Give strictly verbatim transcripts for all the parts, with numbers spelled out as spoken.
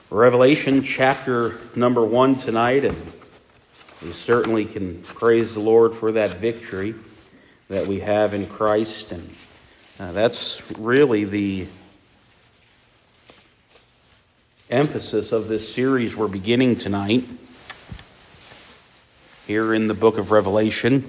Revelation chapter number one tonight, and we certainly can praise the Lord for that victory that we have in Christ, and uh, that's really the emphasis of this series we're beginning tonight here in the book of Revelation.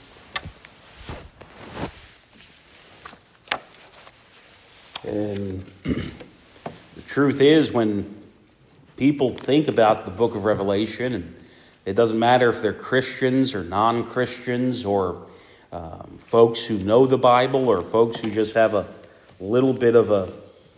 And the truth is, when people think about the book of Revelation, and it doesn't matter if they're Christians or non-Christians or um, folks who know the Bible or folks who just have a little bit of a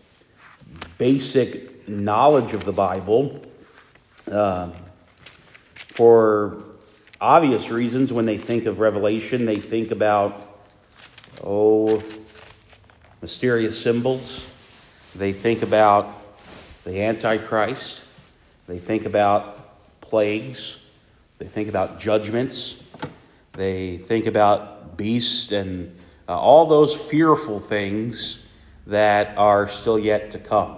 basic knowledge of the Bible, uh, for obvious reasons, when they think of Revelation, they think about, oh, mysterious symbols. They think about the Antichrist. They think about plagues. They think about judgments. They think about beasts and uh, all those fearful things that are still yet to come.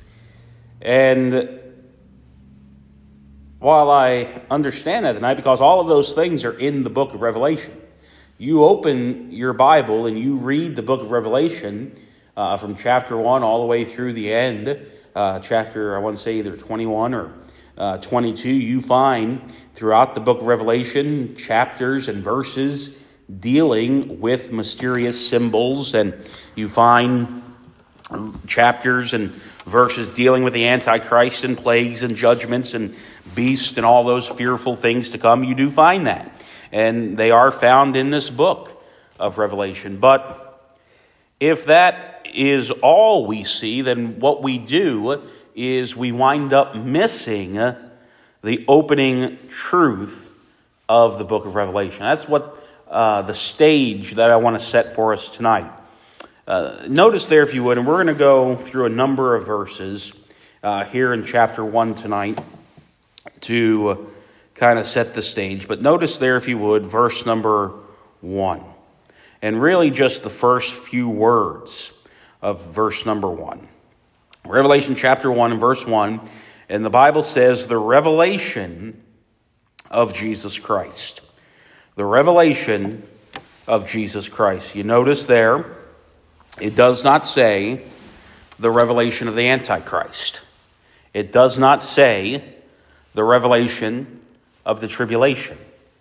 And while I understand that tonight, because all of those things are in the book of Revelation, you open your Bible and you read the book of Revelation uh, from chapter one all the way through the end, uh, chapter, I want to say either twenty-one or uh, twenty-two, you find throughout the book of Revelation chapters and verses dealing with mysterious symbols, and you find chapters and verses dealing with the Antichrist and plagues and judgments and beasts and all those fearful things to come. You do find that. And they are found in this book of Revelation. But if that is all we see, then what we do is we wind up missing the opening truth of the book of Revelation. That's what uh, the stage that I want to set for us tonight. Uh, notice there, if you would, and we're going to go through a number of verses uh, here in chapter one tonight to kind of set the stage. But notice there, if you would, verse number one. And really just the first few words of verse number one. Revelation chapter one and verse one. And the Bible says, the revelation of Jesus Christ. The revelation of Jesus Christ. You notice there, it does not say the revelation of the Antichrist. It does not say the revelation of the tribulation.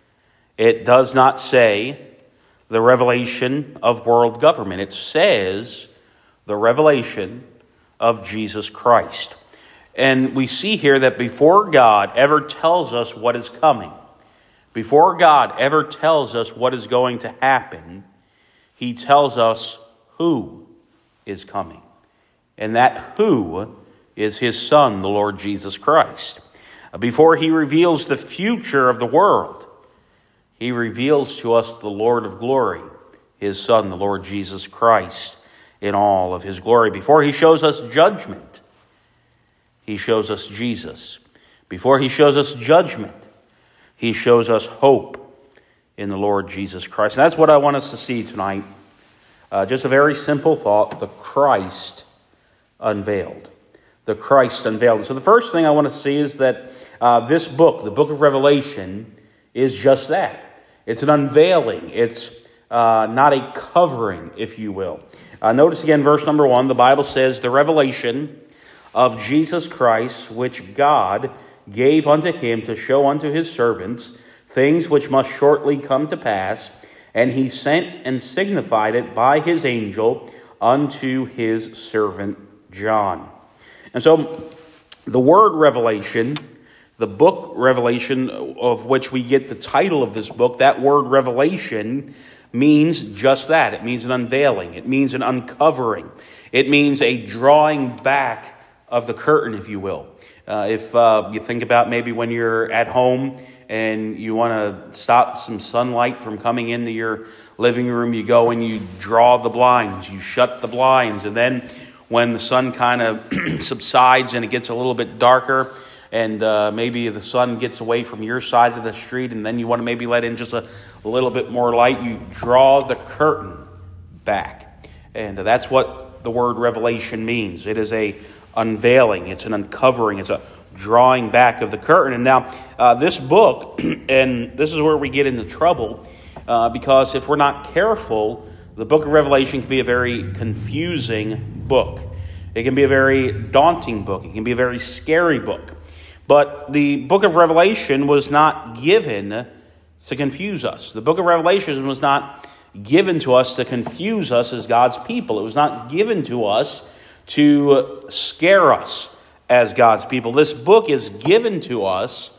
It does not say the revelation of world government. It says the revelation of Jesus Christ. And we see here that before God ever tells us what is coming, before God ever tells us what is going to happen, he tells us who is coming. And that who is his Son, the Lord Jesus Christ. Before he reveals the future of the world, he reveals to us the Lord of glory, his Son, the Lord Jesus Christ, in all of his glory. Before he shows us judgment, he shows us Jesus. Before he shows us judgment, he shows us hope in the Lord Jesus Christ. And that's what I want us to see tonight. Uh, just a very simple thought, the Christ unveiled. The Christ unveiled. So the first thing I want to see is that uh, this book, the book of Revelation, is just that. It's an unveiling. It's uh, not a covering, if you will. Uh, notice again, verse number one, the Bible says, the revelation of Jesus Christ, which God gave unto him to show unto his servants things which must shortly come to pass, and he sent and signified it by his angel unto his servant John. And so the word revelation, the book Revelation, of which we get the title of this book, that word revelation means just that. It means an unveiling. It means an uncovering. It means a drawing back of the curtain, if you will. Uh, if uh, you think about maybe when you're at home and you want to stop some sunlight from coming into your living room, you go and you draw the blinds, you shut the blinds, and then when the sun kind of subsides and it gets a little bit darker, and uh, maybe the sun gets away from your side of the street, and then you want to maybe let in just a, a little bit more light, you draw the curtain back. And that's what the word revelation means. It is a unveiling. It's an uncovering. It's a drawing back of the curtain. And now uh, this book, and this is where we get into trouble, uh, because if we're not careful, the book of Revelation can be a very confusing book. It can be a very daunting book. It can be a very scary book. But the book of Revelation was not given to confuse us. The book of Revelation was not given to us to confuse us as God's people. It was not given to us to scare us as God's people. This book is given to us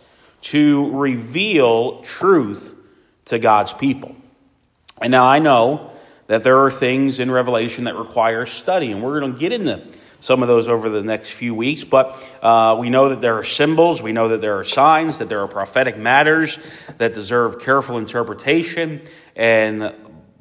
to reveal truth to God's people. And now I know that there are things in Revelation that require study, and we're going to get into some of those over the next few weeks. But uh, we know that there are symbols, we know that there are signs, that there are prophetic matters that deserve careful interpretation, and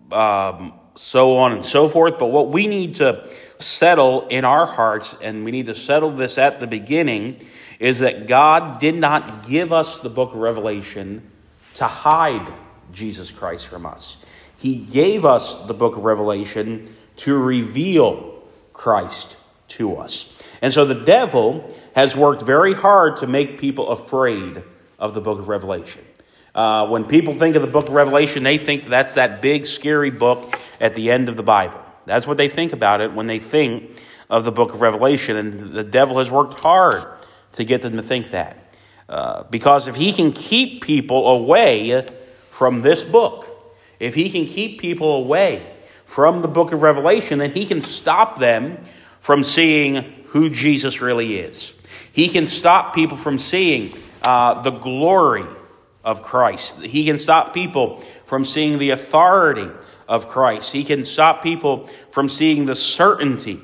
um, so on and so forth. But what we need to settle in our hearts, and we need to settle this at the beginning, is that God did not give us the book of Revelation to hide Jesus Christ from us. He gave us the book of Revelation to reveal Christ to us. And so the devil has worked very hard to make people afraid of the book of Revelation. Uh, when people think of the book of Revelation, they think that's that big, scary book at the end of the Bible. That's what they think about it when they think of the book of Revelation. And the devil has worked hard to get them to think that. Uh, because if he can keep people away from this book, if he can keep people away from the book of Revelation, then he can stop them from seeing who Jesus really is. He can stop people from seeing uh, the glory of Christ. He can stop people from seeing the authority of Christ. He can stop people from seeing the certainty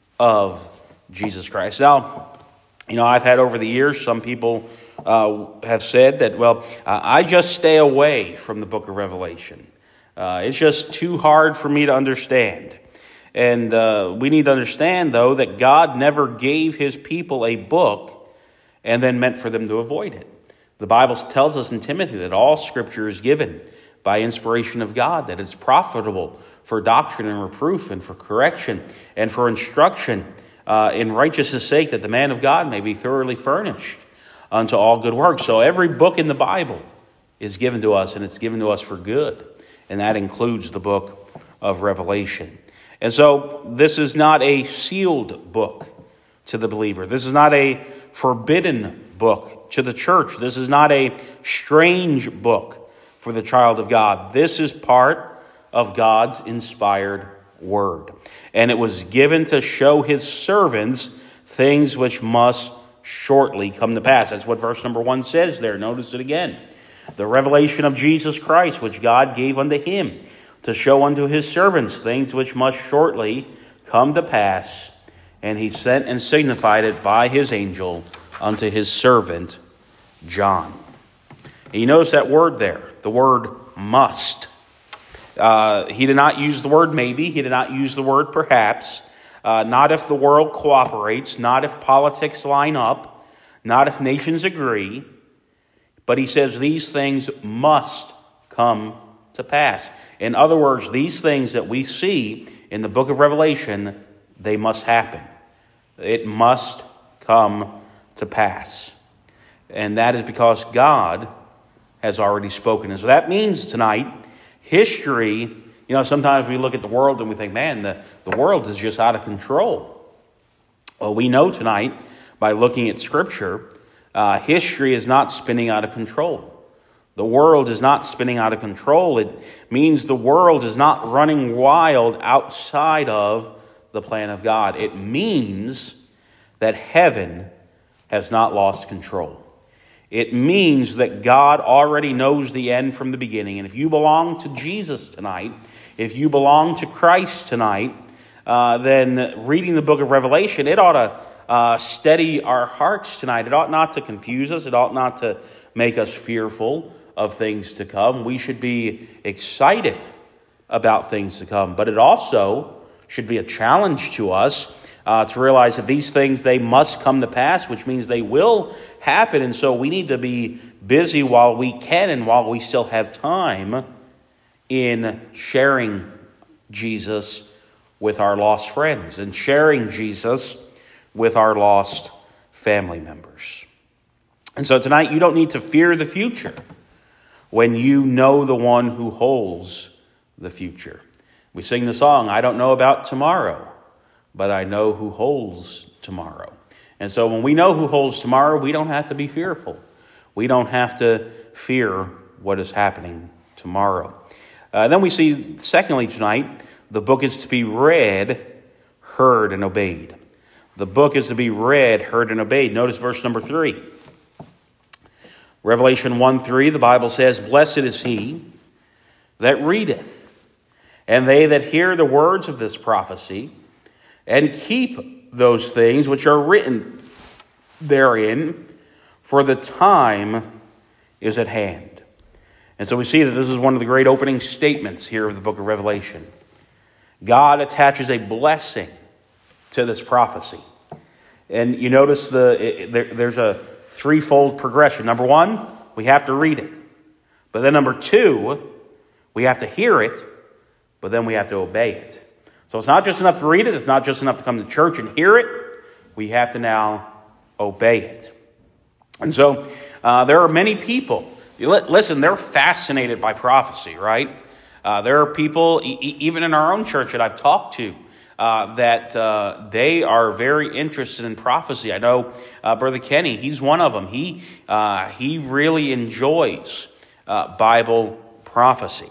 of Jesus Christ. Now, you know, I've had over the years, some people uh, have said that, well, uh, I just stay away from the book of Revelation. Uh, it's just too hard for me to understand. And uh, we need to understand, though, that God never gave his people a book and then meant for them to avoid it. The Bible tells us in Timothy that all Scripture is given by inspiration of God, that it's profitable for doctrine and reproof and for correction and for instruction uh, in righteousness' sake, that the man of God may be thoroughly furnished unto all good works. So every book in the Bible is given to us, and it's given to us for good. And that includes the book of Revelation. And so this is not a sealed book to the believer. This is not a forbidden book to the church. This is not a strange book for the child of God. This is part of God's inspired word. And it was given to show his servants things which must shortly come to pass. That's what verse number one says there. Notice it again. The revelation of Jesus Christ, which God gave unto him, to show unto his servants things which must shortly come to pass. And he sent and signified it by his angel unto his servant John. And you notice that word there, the word must. Uh, he did not use the word maybe. He did not use the word perhaps. Uh, not if the world cooperates. Not if politics line up. Not if nations agree. But he says these things must come to pass. In other words, these things that we see in the book of Revelation, they must happen. It must come to pass. And that is because God has already spoken. And so that means tonight, history, you know, sometimes we look at the world and we think, man, the, the world is just out of control. Well, we know tonight, by looking at Scripture, uh, history is not spinning out of control. The world is not spinning out of control. It means the world is not running wild outside of the plan of God. It means that heaven has not lost control. It means that God already knows the end from the beginning. And if you belong to Jesus tonight, if you belong to Christ tonight, uh, then reading the book of Revelation, it ought to uh, steady our hearts tonight. It ought not to confuse us. It ought not to make us fearful of things to come. We should be excited about things to come. But it also should be a challenge to us uh, to realize that these things, they must come to pass, which means they will happen. And so we need to be busy while we can and while we still have time in sharing Jesus with our lost friends and sharing Jesus with our lost family members. And so tonight, you don't need to fear the future when you know the one who holds the future. We sing the song, I don't know about tomorrow, but I know who holds tomorrow. And so when we know who holds tomorrow, we don't have to be fearful. We don't have to fear what is happening tomorrow. Uh, then we see, secondly tonight, the book is to be read, heard, and obeyed. The book is to be read, heard, and obeyed. Notice verse number three. Revelation one three, the Bible says, Blessed is he that readeth, and they that hear the words of this prophecy, and keep those things which are written therein, for the time is at hand. And so we see that this is one of the great opening statements here of the book of Revelation. God attaches a blessing to this prophecy. And you notice the it, there, there's a threefold progression. Number one, we have to read it. But then number two, we have to hear it, but then we have to obey it. So it's not just enough to read it. It's not just enough to come to church and hear it. We have to now obey it. And so uh, there are many people. Listen, they're fascinated by prophecy, right? Uh, there are people, e- even in our own church that I've talked to, uh, that uh, they are very interested in prophecy. I know uh, Brother Kenny, he's one of them. He, uh, he really enjoys uh, Bible prophecy.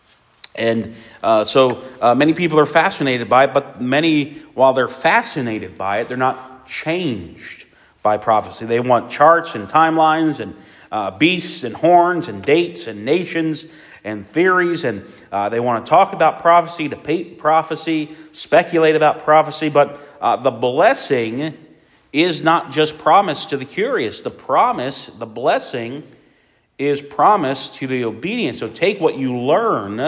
And uh, so uh, many people are fascinated by it, but many, while they're fascinated by it, they're not changed by prophecy. They want charts and timelines and uh, beasts and horns and dates and nations and theories, and uh, they want to talk about prophecy, debate prophecy, speculate about prophecy, but uh, the blessing is not just promised to the curious. The promise, the blessing, is promised to the obedient. So take what you learn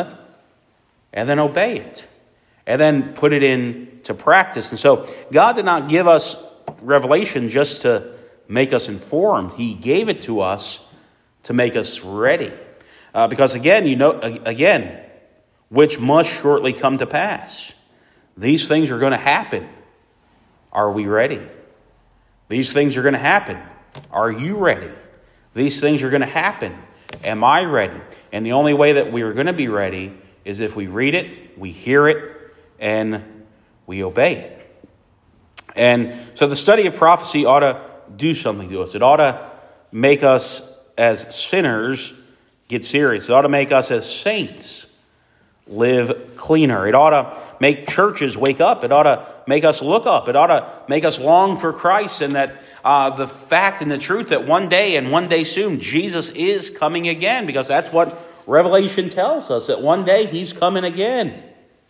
and then obey it, and then put it into practice. And so God did not give us revelation just to make us informed. He gave it to us to make us ready. Uh, because again, you know, again, which must shortly come to pass. These things are going to happen. Are we ready? These things are going to happen. Are you ready? These things are going to happen. Am I ready? And the only way that we are going to be ready is if we read it, we hear it, and we obey it. And so the study of prophecy ought to do something to us. It ought to make us as sinners get serious. It ought to make us as saints live cleaner. It ought to make churches wake up. It ought to make us look up. It ought to make us long for Christ, and that uh, the fact and the truth that one day and one day soon Jesus is coming again, because that's what Revelation tells us, that one day he's coming again.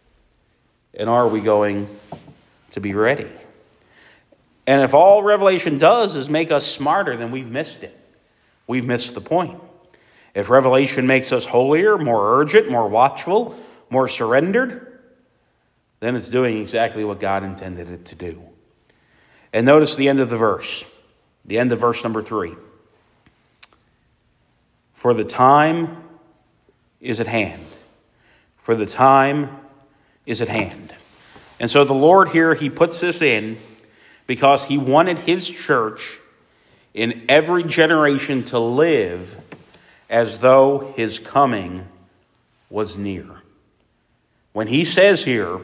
And are we going to be ready? And if all Revelation does is make us smarter, then we've missed it. We've missed the point. If Revelation makes us holier, more urgent, more watchful, more surrendered, then it's doing exactly what God intended it to do. And notice the end of the verse. The end of verse number three. For the time is at hand. For the time is at hand. And so the Lord here, he puts this in because he wanted his church in every generation to live as though his coming was near. When he says here,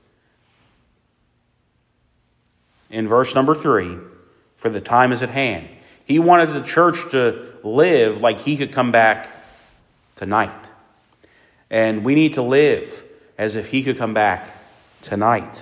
in verse number three, for the time is at hand, he wanted the church to live like he could come back tonight. And we need to live as if he could come back tonight.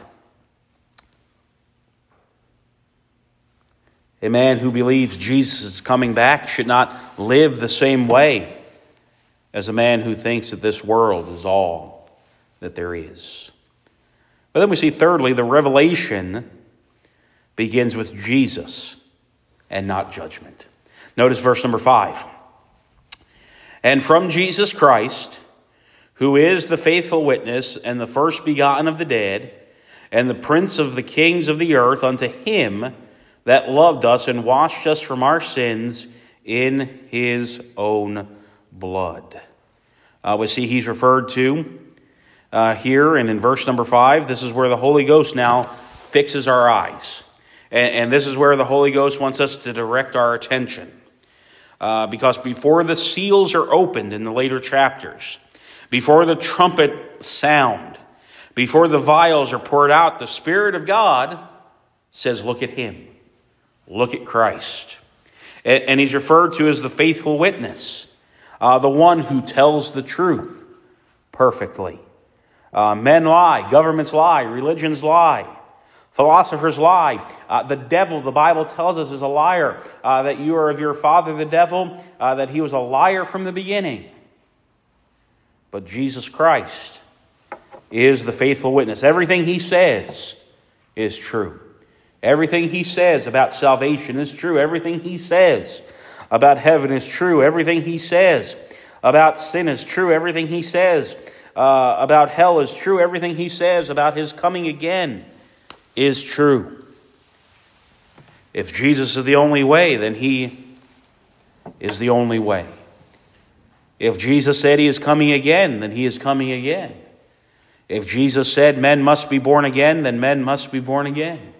A man who believes Jesus is coming back should not live the same way as a man who thinks that this world is all that there is. But then we see, thirdly, the revelation begins with Jesus and not judgment. Notice verse number five. And from Jesus Christ, who is the faithful witness and the first begotten of the dead, and the prince of the kings of the earth, unto him that loved us and washed us from our sins in his own blood. Uh, we see he's referred to uh, here, and in verse number five, this is where the Holy Ghost now fixes our eyes. And, and this is where the Holy Ghost wants us to direct our attention. Uh, because before the seals are opened in the later chapters, before the trumpet sound, before the vials are poured out, the Spirit of God says, look at him. Look at Christ. And, and he's referred to as the faithful witness, uh, the one who tells the truth perfectly. Uh, men lie, governments lie, religions lie, philosophers lie. Uh, the devil, the Bible tells us, is a liar. Uh, that you are of your father, the devil, uh, that he was a liar from the beginning. But Jesus Christ is the faithful witness. Everything he says is true. Everything he says about salvation is true. Everything he says about heaven is true. Everything he says about sin is true. Everything he says uh, about hell is true. Everything he says about his coming again is true. If Jesus is the only way, then he is the only way. If Jesus said he is coming again, then he is coming again. If Jesus said men must be born again, then men must be born again.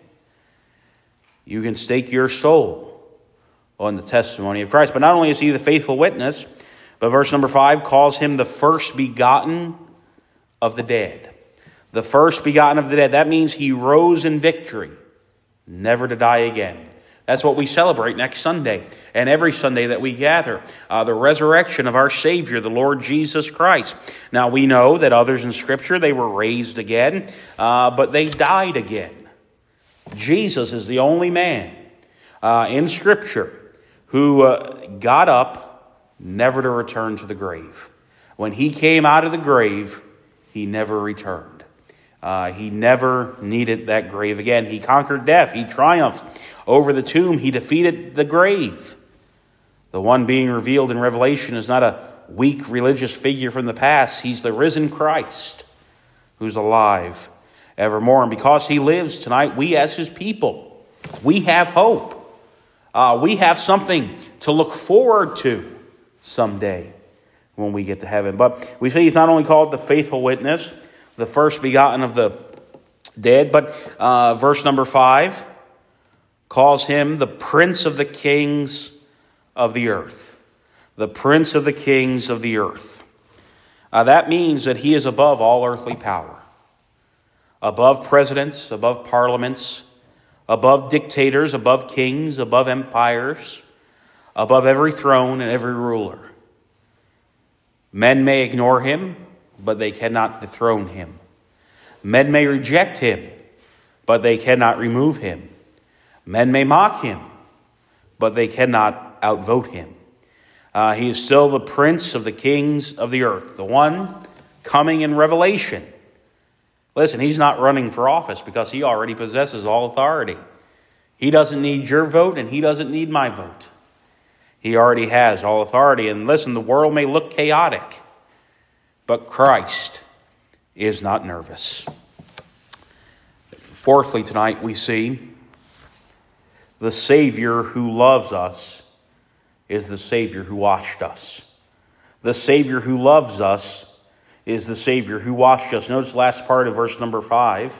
You can stake your soul on the testimony of Christ. But not only is he the faithful witness, but verse number five calls him the first begotten of the dead. The first begotten of the dead. That means he rose in victory, never to die again. That's what we celebrate next Sunday and every Sunday that we gather. Uh, the resurrection of our Savior, the Lord Jesus Christ. Now we know that others in Scripture, they were raised again, uh, but they died again. Jesus is the only man uh, in Scripture who uh, got up never to return to the grave. When he came out of the grave, he never returned. Uh, he never needed that grave again. He conquered death. He triumphed over the tomb. He defeated the grave. The one being revealed in Revelation is not a weak religious figure from the past. He's the risen Christ who's alive evermore. And because he lives tonight, we as his people, we have hope. Uh, we have something to look forward to someday when we get to heaven. But we see he's not only called the faithful witness, the first begotten of the dead, but uh, verse number five calls him the Prince of the Kings of the earth. The Prince of the Kings of the earth. Uh, that means that he is above all earthly power. Above presidents, above parliaments, above dictators, above kings, above empires, above every throne and every ruler. Men may ignore him, but they cannot dethrone him. Men may reject him, but they cannot remove him. Men may mock him, but they cannot outvote him. Uh, he is still the Prince of the Kings of the earth, the one coming in Revelation. Listen, he's not running for office because he already possesses all authority. He doesn't need your vote and he doesn't need my vote. He already has all authority. And listen, the world may look chaotic, but Christ is not nervous. Fourthly, tonight we see the Savior who loves us is the Savior who washed us. The Savior who loves us is the Savior who washed us. Notice the last part of verse number five.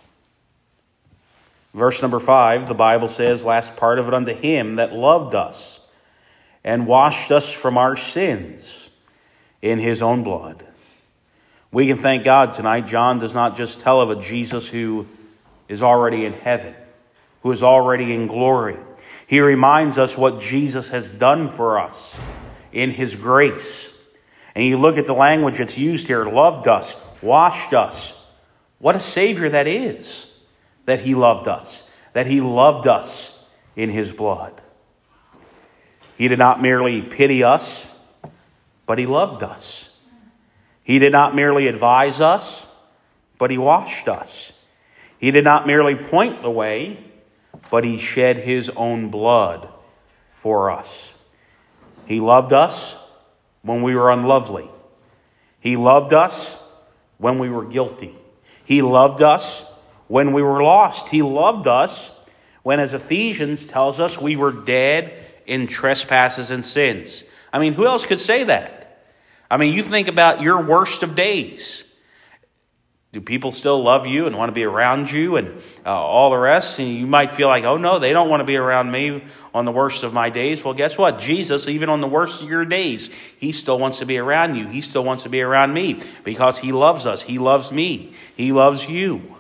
Verse number five, the Bible says, last part of it, unto him that loved us and washed us from our sins in his own blood. We can thank God tonight. John does not just tell of a Jesus who is already in heaven, who is already in glory. He reminds us what Jesus has done for us in his grace. And you look at the language that's used here, loved us, washed us. What a Savior that is, that he loved us, that he loved us in his blood. He did not merely pity us, but he loved us. He did not merely advise us, but he washed us. He did not merely point the way, but he shed his own blood for us. He loved us when we were unlovely. He loved us when we were guilty. He loved us when we were lost. He loved us when, as Ephesians tells us, we were dead in trespasses and sins. I mean, who else could say that? I mean, you think about your worst of days. Do people still love you and want to be around you and uh, all the rest? And you might feel like, oh no, they don't want to be around me on the worst of my days. Well, guess what? Jesus, even on the worst of your days, he still wants to be around you. He still wants to be around me because he loves us. He loves me. He loves you.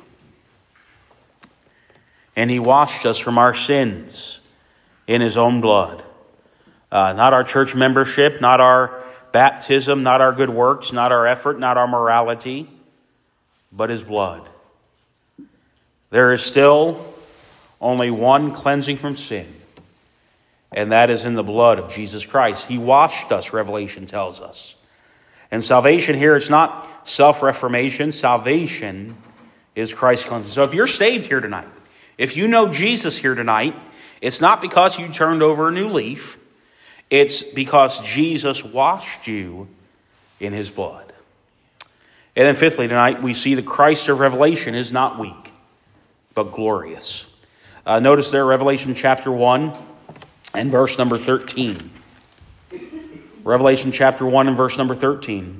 And he washed us from our sins in his own blood. Uh, not our church membership, not our baptism, not our good works, not our effort, not our morality, but his blood. There is still only one cleansing from sin, and that is in the blood of Jesus Christ. He washed us, Revelation tells us. And salvation here, it's not self-reformation. Salvation is Christ's cleansing. So if you're saved here tonight, if you know Jesus here tonight, it's not because you turned over a new leaf. It's because Jesus washed you in his blood. And then fifthly, tonight, we see the Christ of Revelation is not weak, but glorious. Uh, notice there, Revelation chapter one and verse number thirteen. Revelation chapter one and verse number thirteen.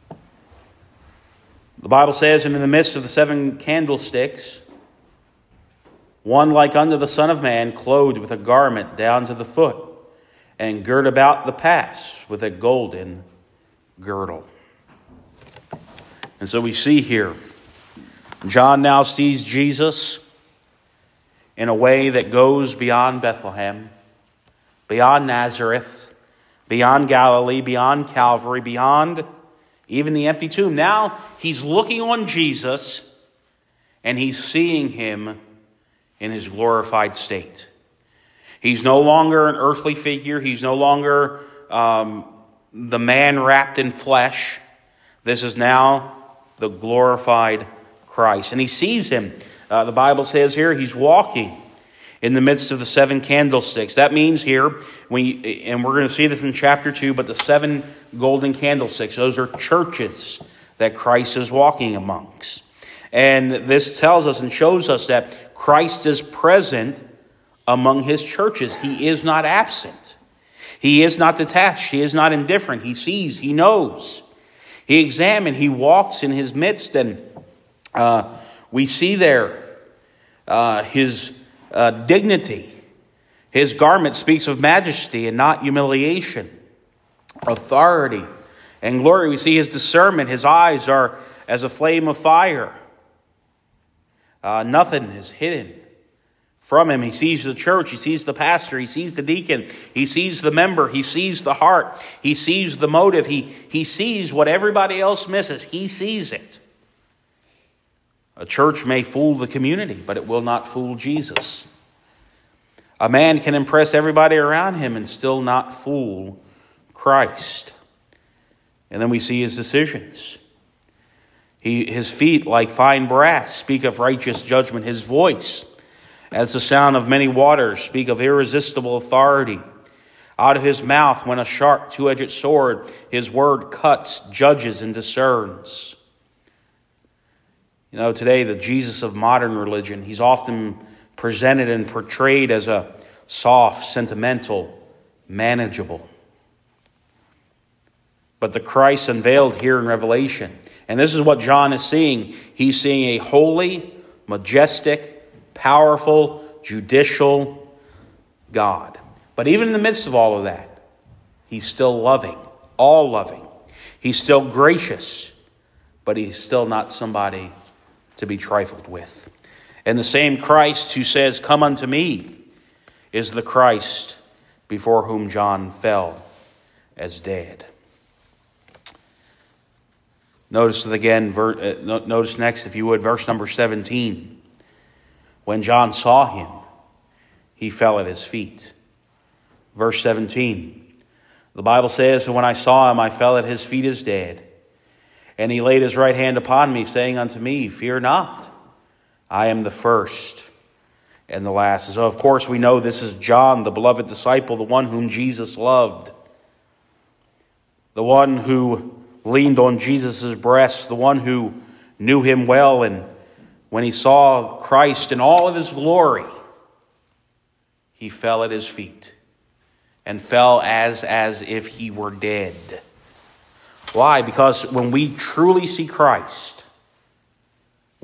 The Bible says, and in the midst of the seven candlesticks, one like unto the Son of Man, clothed with a garment down to the foot, and girt about the paps with a golden girdle. And so we see here, John now sees Jesus in a way that goes beyond Bethlehem, beyond Nazareth, beyond Galilee, beyond Calvary, beyond even the empty tomb. Now he's looking on Jesus and he's seeing him in his glorified state. He's no longer an earthly figure. He's no longer um, the man wrapped in flesh. This is now the glorified Christ. And he sees him. Uh, the Bible says here he's walking in the midst of the seven candlesticks. That means here, we, and we're going to see this in chapter two, but the seven golden candlesticks, those are churches that Christ is walking amongst. And this tells us and shows us that Christ is present among his churches. He is not absent. He is not detached. He is not indifferent. He sees, he knows. He examines, he walks in his midst, and uh, we see there uh, his uh, dignity. His garment speaks of majesty and not humiliation, authority and glory. We see his discernment. His eyes are as a flame of fire. Uh, nothing is hidden from him. He sees the church. He sees the pastor. He sees the deacon. He sees the member. He sees the heart. He sees the motive. He, he sees what everybody else misses. He sees it. A church may fool the community, but it will not fool Jesus. A man can impress everybody around him and still not fool Christ. And then we see his decisions. He, his feet, like fine brass, speak of righteous judgment. His voice, as the sound of many waters, speak of irresistible authority. Out of his mouth went a sharp two-edged sword. His word cuts, judges, and discerns. You know, today, the Jesus of modern religion, he's often presented and portrayed as a soft, sentimental, manageable. But the Christ unveiled here in Revelation, and this is what John is seeing. He's seeing a holy, majestic, powerful, judicial God. But even in the midst of all of that, he's still loving, all loving. He's still gracious, but he's still not somebody to be trifled with. And the same Christ who says, "Come unto me," is the Christ before whom John fell as dead. Notice it again, notice next, if you would, verse number seventeen. When John saw him, he fell at his feet. Verse seventeen. The Bible says, "And when I saw him, I fell at his feet as dead. And he laid his right hand upon me, saying unto me, Fear not, I am the first and the last." And so, of course, we know this is John, the beloved disciple, the one whom Jesus loved. The one who leaned on Jesus' breast, the one who knew him well, and when he saw Christ in all of his glory, he fell at his feet and fell as, as if he were dead. Why? Because when we truly see Christ,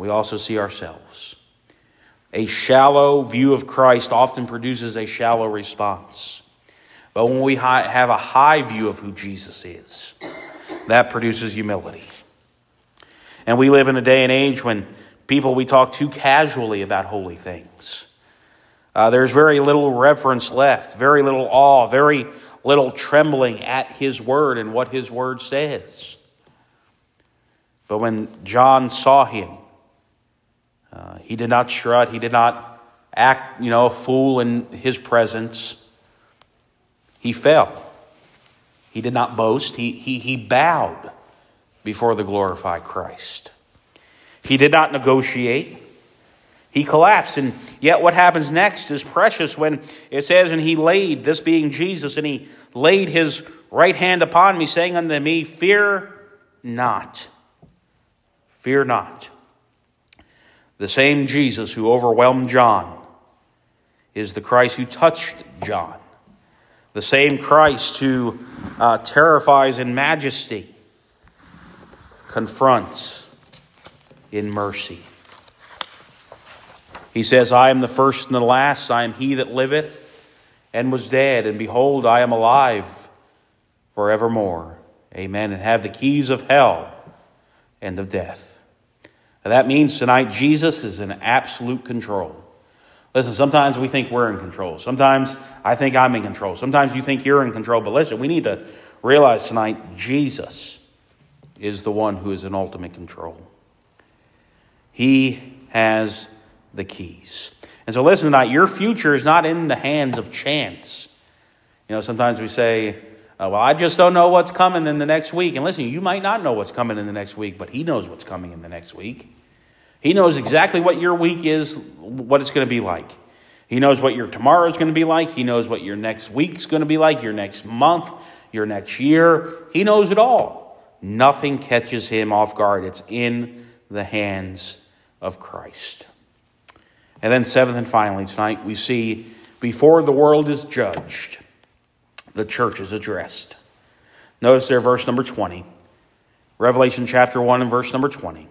we also see ourselves. A shallow view of Christ often produces a shallow response. But when we have a high view of who Jesus is, that produces humility. And we live in a day and age when people, we talk too casually about holy things. Uh, there's very little reverence left, very little awe, very little trembling at his word and what his word says. But when John saw him, uh, he did not strut, he did not act, you know, a fool in his presence. He fell. He did not boast. He, he, he bowed before the glorified Christ. He did not negotiate. He collapsed. And yet what happens next is precious when it says, and he laid, this being Jesus, and he laid his right hand upon me, saying unto me, fear not. Fear not. The same Jesus who overwhelmed John is the Christ who touched John. The same Christ who uh, terrifies in majesty, confronts in mercy. He says, I am the first and the last. I am he that liveth and was dead. And behold, I am alive forevermore. Amen. And have the keys of hell and of death. Now that means tonight Jesus is in absolute control. Listen, sometimes we think we're in control. Sometimes I think I'm in control. Sometimes you think you're in control. But listen, we need to realize tonight Jesus is the one who is in ultimate control. He has the keys. And so listen tonight, your future is not in the hands of chance. You know, sometimes we say, uh, well, I just don't know what's coming in the next week. And listen, you might not know what's coming in the next week, but he knows what's coming in the next week. He knows exactly what your week is, what it's going to be like. He knows what your tomorrow is going to be like. He knows what your next week's going to be like, your next month, your next year. He knows it all. Nothing catches him off guard. It's in the hands of Christ. And then seventh and finally tonight, we see before the world is judged, the church is addressed. Notice there, verse number twenty. Revelation chapter one and verse number twenty.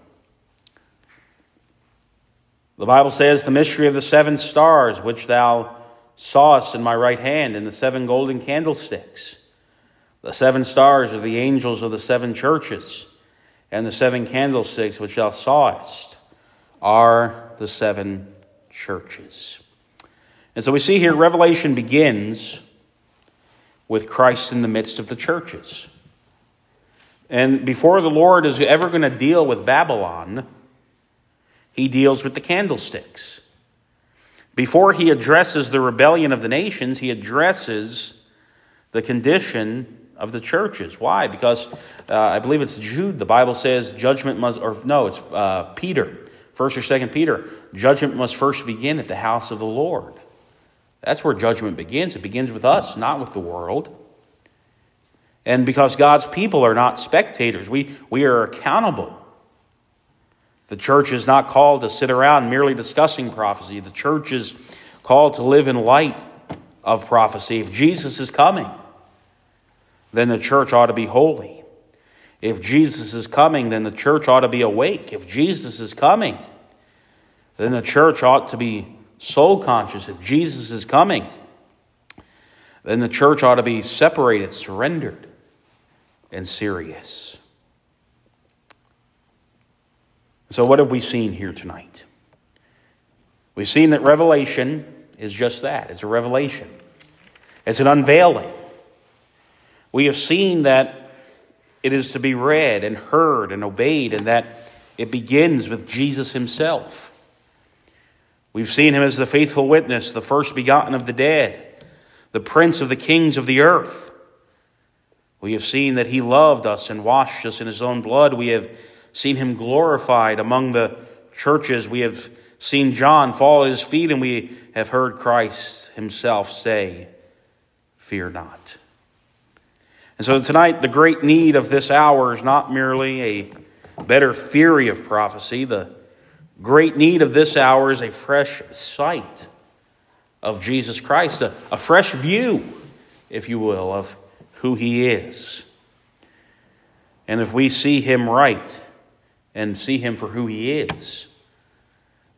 The Bible says, the mystery of the seven stars, which thou sawest in my right hand, and the seven golden candlesticks. The seven stars are the angels of the seven churches, and the seven candlesticks which thou sawest are the seven churches. And so we see here Revelation begins with Christ in the midst of the churches. And before the Lord is ever going to deal with Babylon, he deals with the candlesticks. Before he addresses the rebellion of the nations, he addresses the condition of the churches. Why? Because uh, I believe it's Jude. The Bible says judgment must, or no, it's uh, Peter. First or second Peter. Judgment must first begin at the house of the Lord. That's where judgment begins. It begins with us, not with the world. And because God's people are not spectators, we, we are accountable. The church is not called to sit around merely discussing prophecy. The church is called to live in light of prophecy. If Jesus is coming, then the church ought to be holy. If Jesus is coming, then the church ought to be awake. If Jesus is coming, then the church ought to be soul conscious. If Jesus is coming, then the church ought to be separated, surrendered, and serious. So what have we seen here tonight? We've seen that Revelation is just that. It's a revelation. It's an unveiling. We have seen that it is to be read and heard and obeyed, and that it begins with Jesus himself. We've seen him as the faithful witness, the first begotten of the dead, the prince of the kings of the earth. We have seen that he loved us and washed us in his own blood. We have seen him glorified among the churches. We have seen John fall at his feet, and we have heard Christ himself say, fear not. And so tonight, the great need of this hour is not merely a better theory of prophecy. The great need of this hour is a fresh sight of Jesus Christ, a, a fresh view, if you will, of who he is. And if we see him right and see him for who he is,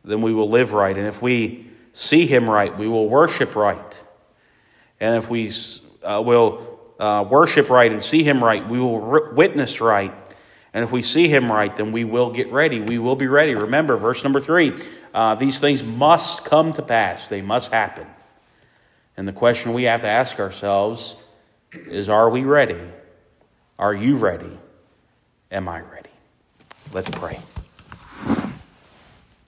then we will live right. And if we see him right, we will worship right. And if we uh, will uh, worship right and see him right, we will r- witness right. And if we see him right, then we will get ready. We will be ready. Remember, verse number three, uh, these things must come to pass. They must happen. And the question we have to ask ourselves is, are we ready? Are you ready? Am I ready? Let's pray.